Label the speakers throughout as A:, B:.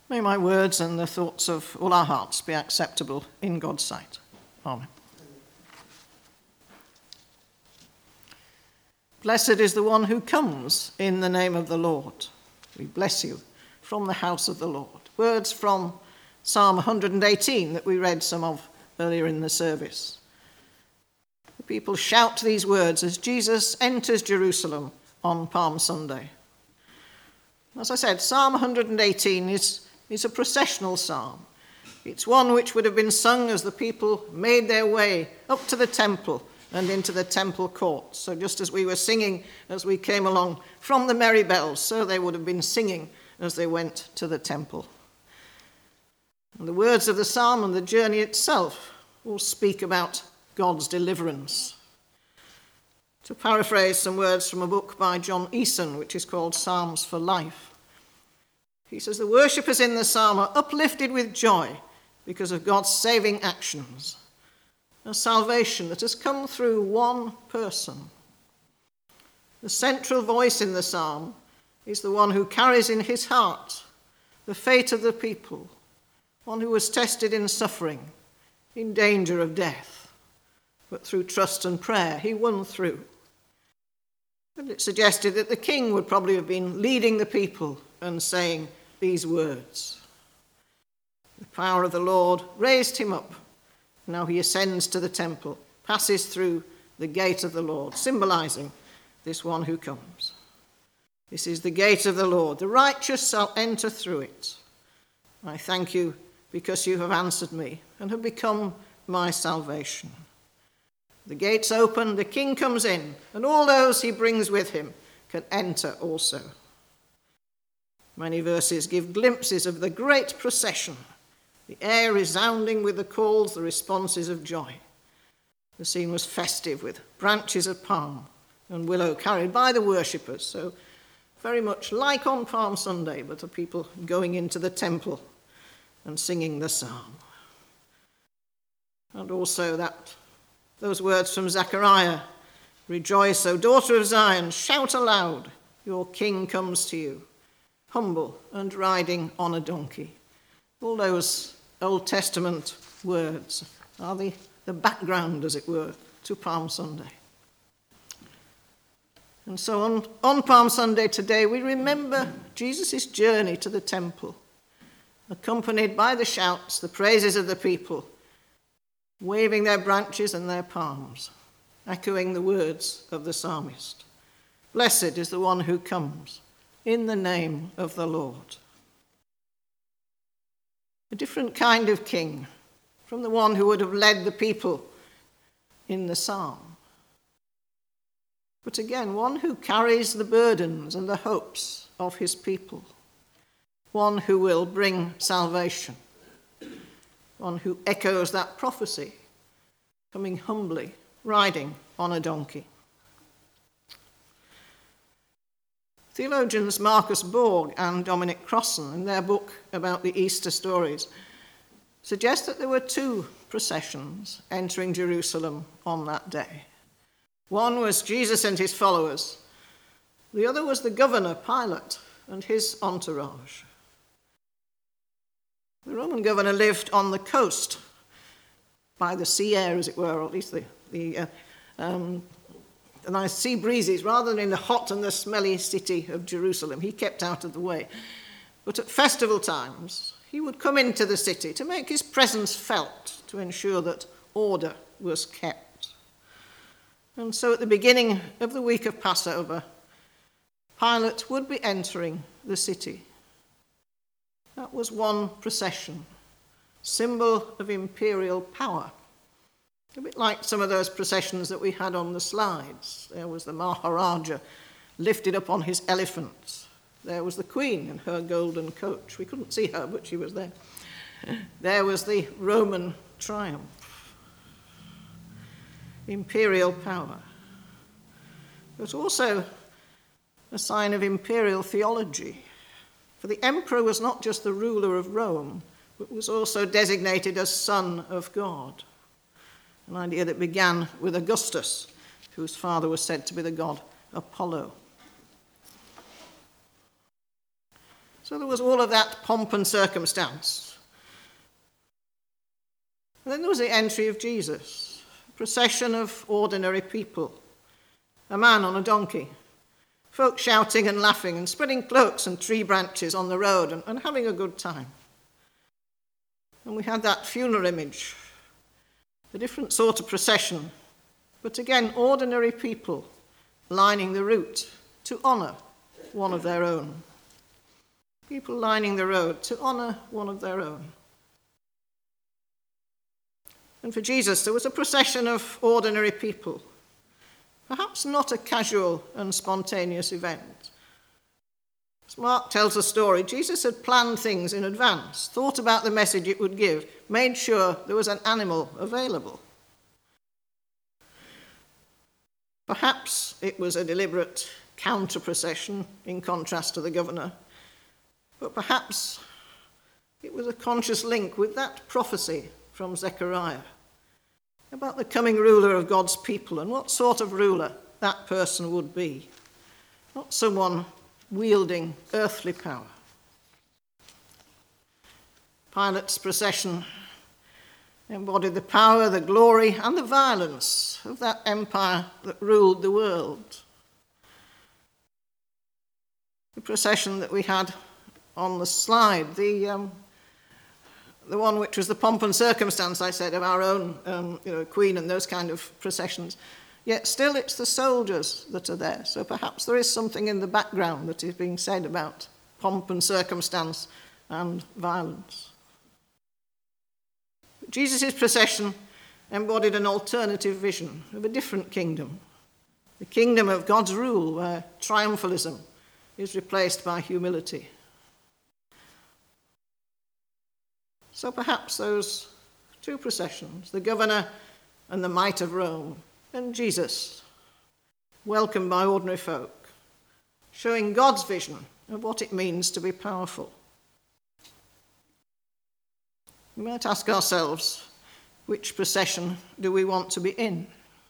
A: May my words and the thoughts of all our hearts be acceptable in God's sight. Amen. Blessed is the one who comes in the name of the Lord. We bless you from the house of the Lord. Words from Psalm 118 that we read some of earlier in the service. The people shout these words as Jesus enters Jerusalem on Palm Sunday. As I said, Psalm 118 is a processional psalm. It's one which would have been sung as the people made their way up to the temple and into the temple courts. So just as we were singing as we came along from the merry bells, so they would have been singing as they went to the temple. And the words of the psalm and the journey itself will speak about God's deliverance. To paraphrase some words from a book by John Eason, which is called Psalms for Life, he says, the worshippers in the psalm are uplifted with joy because of God's saving actions, a salvation that has come through one person. The central voice in the psalm is the one who carries in his heart the fate of the people, one who was tested in suffering, in danger of death, but through trust and prayer he won through. And it suggested that the king would probably have been leading the people and saying these words. The power of the Lord raised him up. Now he ascends to the temple, passes through the gate of the Lord, symbolizing this one who comes. This is the gate of the Lord. The righteous shall enter through it. I thank you because you have answered me and have become my salvation. The gates open, the king comes in, and all those he brings with him can enter also. Many verses give glimpses of the great procession, the air resounding with the calls, the responses of joy. The scene was festive with branches of palm and willow carried by the worshippers, so very much like on Palm Sunday, but the people going into the temple and singing the psalm. And also those words from Zechariah, rejoice, O daughter of Zion, shout aloud, your king comes to you, humble and riding on a donkey. All those Old Testament words are the background, as it were, to Palm Sunday. And so on Palm Sunday today, we remember Jesus' journey to the temple, accompanied by the shouts, the praises of the people, waving their branches and their palms, echoing the words of the psalmist. Blessed is the one who comes in the name of the Lord. A different kind of king from the one who would have led the people in the psalm. But again, one who carries the burdens and the hopes of his people. One who will bring salvation. One who echoes that prophecy, coming humbly, riding on a donkey. Theologians Marcus Borg and Dominic Crossan, in their book about the Easter stories, suggest that there were two processions entering Jerusalem on that day. One was Jesus and his followers. The other was the governor, Pilate, and his entourage. The Roman governor lived on the coast, by the sea air, as it were, or at least the nice sea breezes, rather than in the hot and the smelly city of Jerusalem. He kept out of the way. But at festival times, he would come into the city to make his presence felt, to ensure that order was kept. And so at the beginning of the week of Passover, Pilate would be entering the city. That was one procession, symbol of imperial power. A bit like some of those processions that we had on the slides. There was the Maharaja lifted up on his elephant. There was the Queen in her golden coach. We couldn't see her, but she was there. There was the Roman triumph. Imperial power. But also a sign of imperial theology. For the emperor was not just the ruler of Rome, but was also designated as Son of God. An idea that began with Augustus, whose father was said to be the god Apollo. So there was all of that pomp and circumstance. And then there was the entry of Jesus, a procession of ordinary people, a man on a donkey, folk shouting and laughing and spreading cloaks and tree branches on the road and having a good time. And we had that funeral image, a different sort of procession, but again, ordinary people lining the route to honour one of their own. People lining the road to honour one of their own. And for Jesus, there was a procession of ordinary people, perhaps not a casual and spontaneous event. As Mark tells the story, Jesus had planned things in advance, thought about the message it would give, made sure there was an animal available. Perhaps it was a deliberate counter-procession in contrast to the governor, but perhaps it was a conscious link with that prophecy from Zechariah about the coming ruler of God's people and what sort of ruler that person would be. Not someone wielding earthly power. Pilate's procession embodied the power, the glory, and the violence of that empire that ruled the world. The procession that we had on the slide, the one which was the pomp and circumstance, I said, of our own queen and those kind of processions. Yet still it's the soldiers that are there. So perhaps there is something in the background that is being said about pomp and circumstance and violence. Jesus' procession embodied an alternative vision of a different kingdom, the kingdom of God's rule, where triumphalism is replaced by humility. So perhaps those two processions, the governor and the might of Rome, and Jesus, welcomed by ordinary folk, showing God's vision of what it means to be powerful. We might ask ourselves, which procession do we want to be in?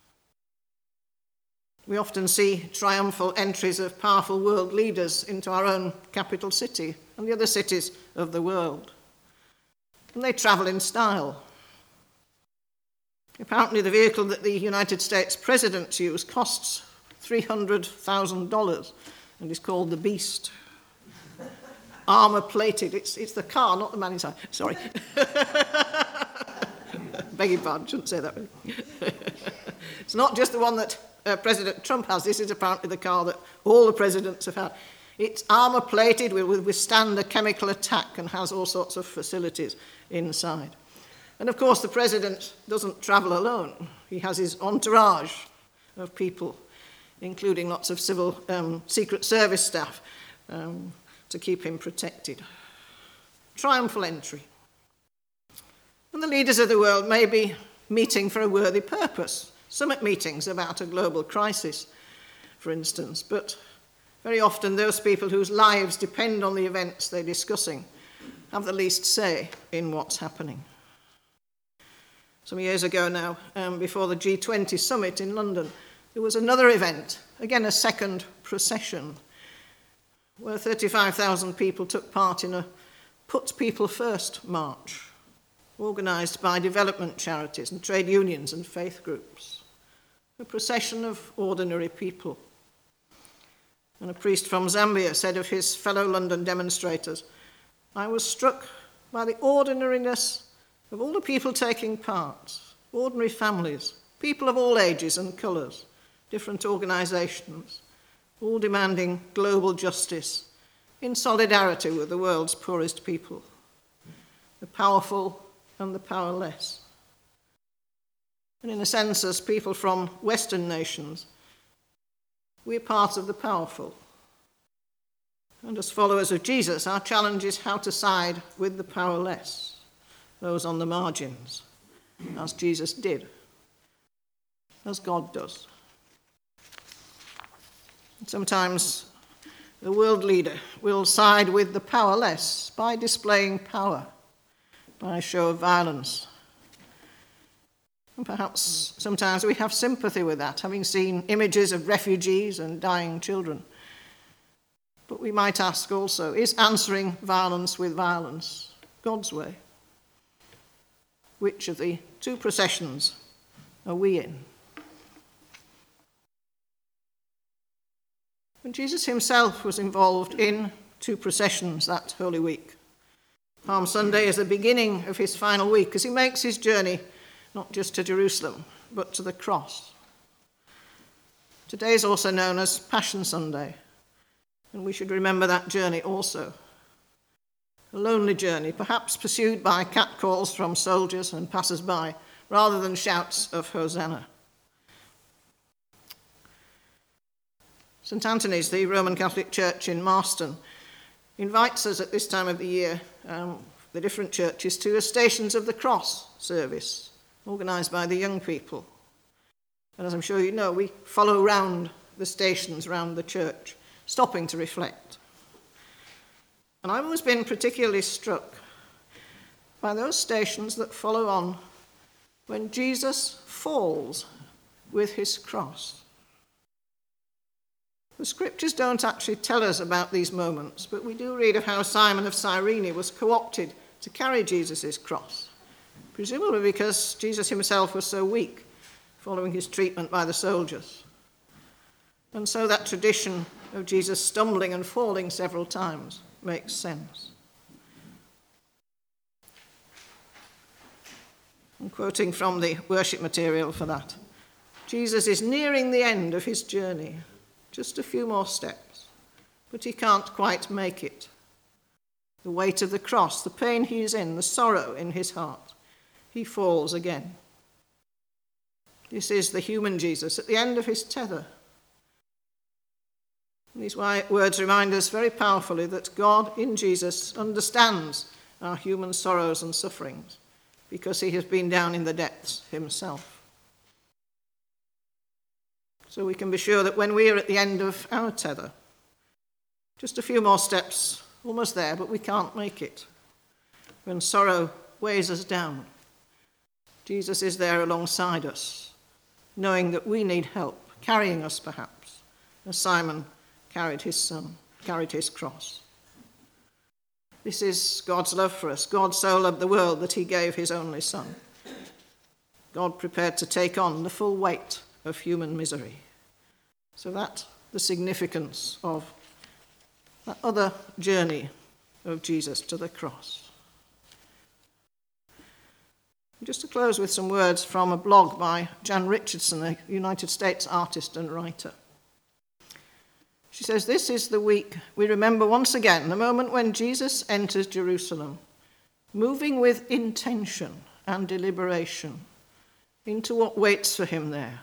A: We often see triumphal entries of powerful world leaders into our own capital city and the other cities of the world. And they travel in style. Apparently the vehicle that the United States presidents use costs $300,000 and is called the Beast. Armour-plated. It's the car, not the man inside. Sorry. Beg your pardon, shouldn't say that really. It's not just the one that President Trump has. This is apparently the car that all the presidents have had. It's armour-plated, will withstand a chemical attack and has all sorts of facilities inside. And of course, the president doesn't travel alone. He has his entourage of people, including lots of civil Secret Service staff to keep him protected. Triumphal entry. And the leaders of the world may be meeting for a worthy purpose. Summit meetings about a global crisis, for instance. But very often those people whose lives depend on the events they're discussing have the least say in what's happening. Some years ago now, before the G20 summit in London, there was another event, again a second procession, where 35,000 people took part in a Put People First march, organised by development charities and trade unions and faith groups. A procession of ordinary people. And a priest from Zambia said of his fellow London demonstrators, "I was struck by the ordinariness of all the people taking part, ordinary families, people of all ages and colours, different organisations, all demanding global justice in solidarity with the world's poorest people, the powerful and the powerless." And in a sense, as people from Western nations, we're part of the powerful. And as followers of Jesus, our challenge is how to side with the powerless, those on the margins, as Jesus did, as God does. Sometimes the world leader will side with the powerless by displaying power, by a show of violence. And perhaps sometimes we have sympathy with that, having seen images of refugees and dying children. But we might ask also, is answering violence with violence God's way? Which of the two processions are we in? And Jesus himself was involved in two processions that Holy Week. Palm Sunday is the beginning of his final week as he makes his journey not just to Jerusalem, but to the cross. Today is also known as Passion Sunday, and we should remember that journey also. A lonely journey, perhaps pursued by catcalls from soldiers and passers-by, rather than shouts of Hosanna. St. Anthony's, the Roman Catholic Church in Marston, invites us at this time of the year, the different churches, to a Stations of the Cross service, organised by the young people. And as I'm sure you know, we follow round the stations around the church, stopping to reflect. And I've always been particularly struck by those stations that follow on when Jesus falls with his cross. The scriptures don't actually tell us about these moments, but we do read of how Simon of Cyrene was co-opted to carry Jesus' cross, presumably because Jesus himself was so weak following his treatment by the soldiers. And so that tradition of Jesus stumbling and falling several times makes sense. I'm quoting from the worship material for that. Jesus is nearing the end of his journey. Just a few more steps, but he can't quite make it. The weight of the cross, the pain he is in, the sorrow in his heart, he falls again. This is the human Jesus at the end of his tether. And these words remind us very powerfully that God in Jesus understands our human sorrows and sufferings because he has been down in the depths himself. So we can be sure that when we are at the end of our tether, just a few more steps, almost there, but we can't make it. When sorrow weighs us down, Jesus is there alongside us, knowing that we need help, carrying us perhaps, as Simon carried his cross. This is God's love for us. God so loved the world that he gave his only Son. God prepared to take on the full weight of human misery. So that's the significance of that other journey of Jesus to the cross. Just to close with some words from a blog by Jan Richardson, a United States artist and writer. She says, "This is the week we remember once again the moment when Jesus enters Jerusalem, moving with intention and deliberation into what waits for him there.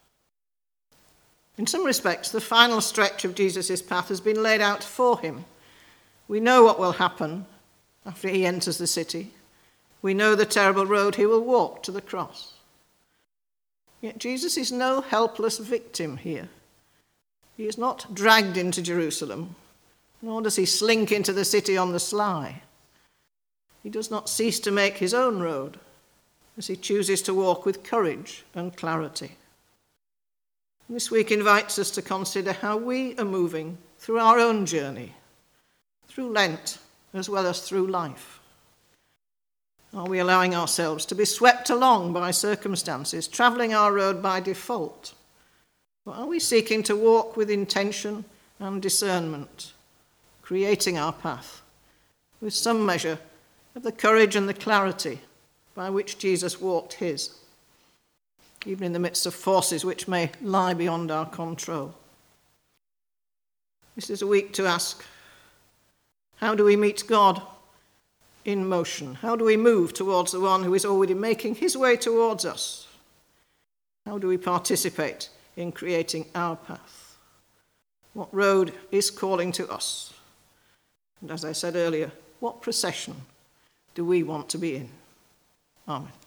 A: In some respects, the final stretch of Jesus' path has been laid out for him. We know what will happen after he enters the city. We know the terrible road he will walk to the cross. Yet Jesus is no helpless victim here. He is not dragged into Jerusalem, nor does he slink into the city on the sly. He does not cease to make his own road as he chooses to walk with courage and clarity. This week invites us to consider how we are moving through our own journey, through Lent as well as through life. Are we allowing ourselves to be swept along by circumstances, travelling our road by default? Or are we seeking to walk with intention and discernment, creating our path with some measure of the courage and the clarity by which Jesus walked his, even in the midst of forces which may lie beyond our control? This is a week to ask, how do we meet God in motion? How do we move towards the one who is already making his way towards us? How do we participate in creating our path? What road is calling to us? And as I said earlier, what procession do we want to be in? Amen.